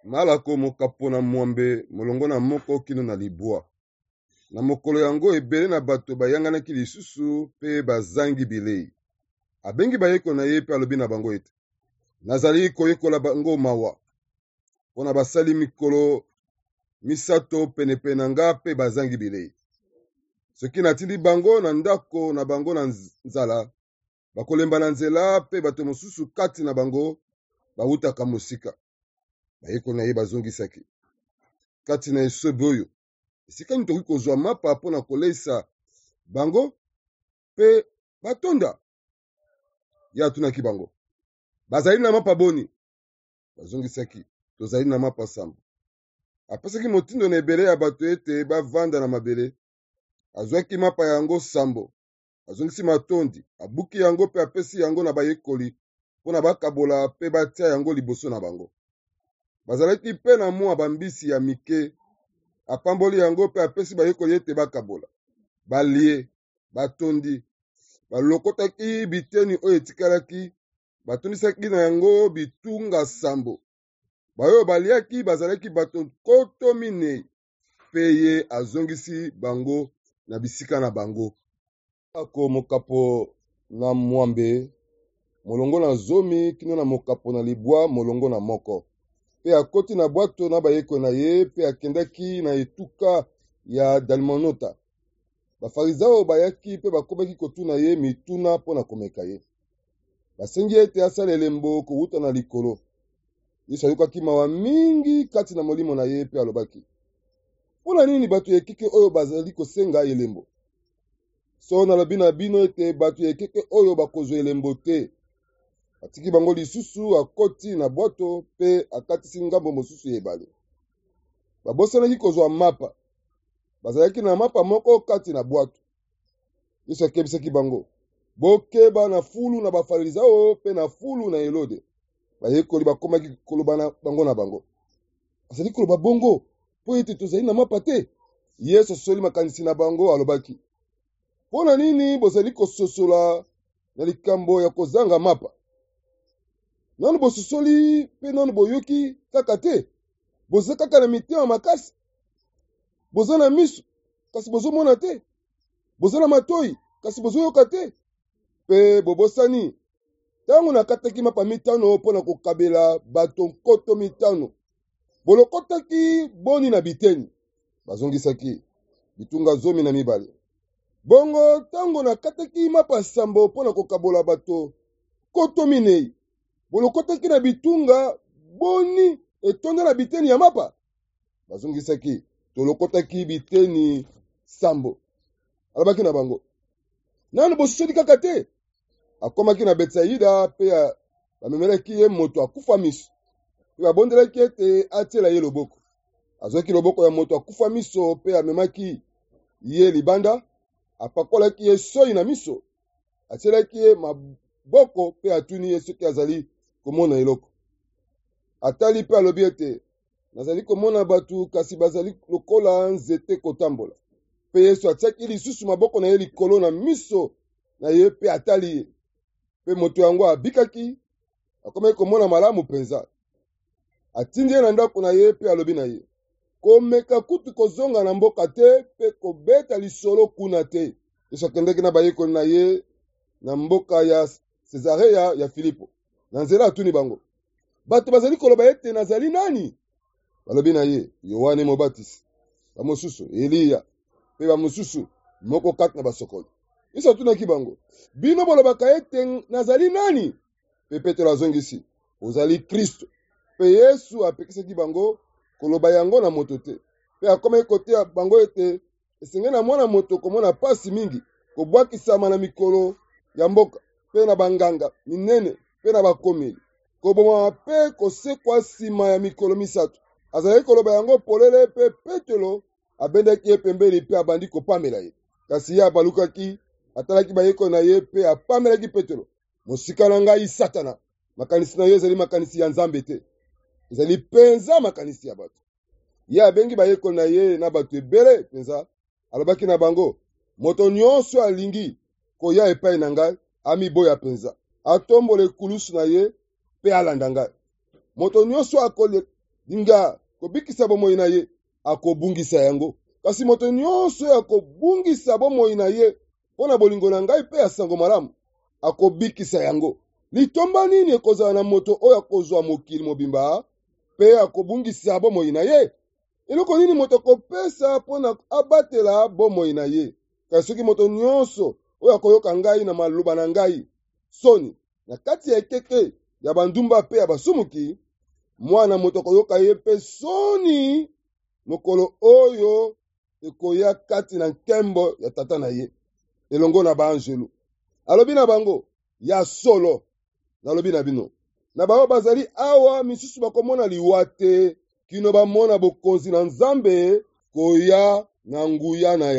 malako mokapo na mwambe molongo na moko kino na libwa. Na mokolo yango ebele na bato bayanganaki lisusu pe bazangi bilei. Abengi bayeko na ye pe alobi na bango ete nazali koyekola bango mawa mpona basali mikolo misato penepene na nga pe bazangi bilei. Soki natindi bango na ndako na bango na nzala, bakolemba na nzela pe bato mosusu kati na bango bawutaka mosika. Bayeko na ye bazongisaki kati na esobe oyo esika nini tokoki kozwa mapa mpona koleisa bango pe batonda. Ye atunaki bango, bazali na mapa boni? Bazongisaki, tozali na mapa sambo. Apesaki motindo na ebele ya bato ete bavanda na mabele. Azwaki mapa yango sambo, azongisi matondi, abuki yango pe apesi yango na bayekoli mpona bakabola pe batia yango liboso na bango. Bazalaki pe na mwa bambisi ya mike, apamboli yango pe apesi bayekoli ete bakabola. Balie, batondi, balokotaki biteni oyo etikalaki, batondisaki na yango bitunga sambo. Bayo baliaki bazalaki bato nkoto minei, pe ye azongisi bango na bisika na bango. Ako mokapo na mwambe, molongo na zomi kino na mokapo na libwa molongo na moko. Pe akoti na bwato na bayeko na ye, pe akendaki na etuka ya Dalmanota. Bafarizao bayaki pe bakomaki kotuna ye mituna mpona komeka ye. Basengi ete asala elembo kowuta na likolo. Yesu ayokaki mawa mingi kati na molimo na ye pe alobaki, mpona nini bato ekeke oyo bazali kosenga elembo? So nalobi na bino ete bato ekeke oyo bakozwa elembo te. Atiki bango lisusu akoti na bwato pe akatisi ngambo mosusu ebale. Babosanaki kozwa mapa. Bazalaki na mapa moko kati na bwato. Yesu akebisaki bango, bokeba na fulu na bafarizao pe na fulu na Elode. Bayekoli bakomaki koloba na bango na bango, azali koloba bongo po ete tozali na mapa te. Yesu asoli makanisi na bango alobaki, mpona nini bozali kososola na likambo ya kozanga mapa? Nanu bososoli pe nanu boyoki kaka te? Boza kaka na mitema makasi? Boza na miso kasi bozomona te? Boza na matoi kasi bozoyoka te? Pe bobosani tango nakataki mapa mitano mpona kokabela bato nkoto mitano, bolokotaki boni na biteni? Bazongisaki, bitunga 12. Bongo tango nakataki mapa sambo mpona kokabola bato nkoto minei, bolokotaki na bitunga boni etonda na biteni ya mapa? Bazongisaki, tolokotaki biteni sambo. Alobaki na bango, nanu bososoli kaka te? Akomaki na Betsaida pe bamemelaki ye moto akufa miso. Pe babondelaki ete atiela ye loboko. Azwaki loboko ya moto akufa miso pe amemaki ye libanda, apakolaki ye soi na miso. Atielaki ye maboko pe atuni ye soki azali komona eloko. Atali pe alobi ete nazali komona bato kasi bazali lokola nzete kotambola. Pe Yesu atiaki lisusu maboko na ye likolo na miso na ye pe atali ye. Pe moto yango abikaki, akomaki komona malamu penza. Atindi ye na ndako na ye pe alobi na ye, komeka kutu kozonga na mboka te pe kobeta lisolo kuna te. Yesu akendeki na bayekoli na ye na mboka ya Cesarea ya Filipo. Na nzela atuni bango, bato bazali koloba ete nazali nani? Balobi na ye, Yohane Mobatisi, bamosusu Eliya, pe bamosusu moko kati na basokoli. Yesu atunaki bango, bino bolobaka ete nazali nani? Pe Petelo azongisi, ozali Kristo. Pe Yesu apekisaki bango koloba yango na moto te. Pe akomaki koteya bango ete esengeli na mwana moto komona pasi mingi, kobwakisama na mikolo ya mboka, pe na banganga minene, pe na bakomeli, koboma pe kosekwa nsima ya mikolo misato. Azalaki koloba yango polele pe Petelo abendaki ye pembeni pe abandi kopamela ye. Kasi ye abalukaki, atalaki bayeko na ye pe apamelaki Petelo. Mosika na ngai Satana, makanisi na ye ezali makanisi ya Nzambe te, ezali penza makanisi ya bato. Ye abengi bayeko na ye na bato ebele penza, alobaki na bango, moto nyonso alingi koya epai na ngai amiboya penza, atombola ekulusu na ye pe alanda ngai. Moto nyonso dinga kobikisa bomoi na ye akobungisa yango. Kasi moto nyonso oyo akobungisa bomoi na ye mpo na bolingo na ngai mpe ya sango malamu akobikisa yango. Litomba nini ekozala na moto oyo akozwa mokili mobimba mpe akobungisa bomoi na ye? Eloko nini moto akopesa mpo na abatela bomoi na ye? Kasi soki moto nyonso oyo akoyoka ngai na maloba na ngai soni na kati ya ekeke ya bandumba mpe ya basumuki, mwana moto akoyoka ye mpe soni mokolo oyo ekoya kati na nkembo ya tata na ye elongo na baanjelu. Alobi na bango ya solo nalobi na bino, na bango bazali awa misusu bakomona liwa te kino bamona bokonzi na Nzambe koya na nguya na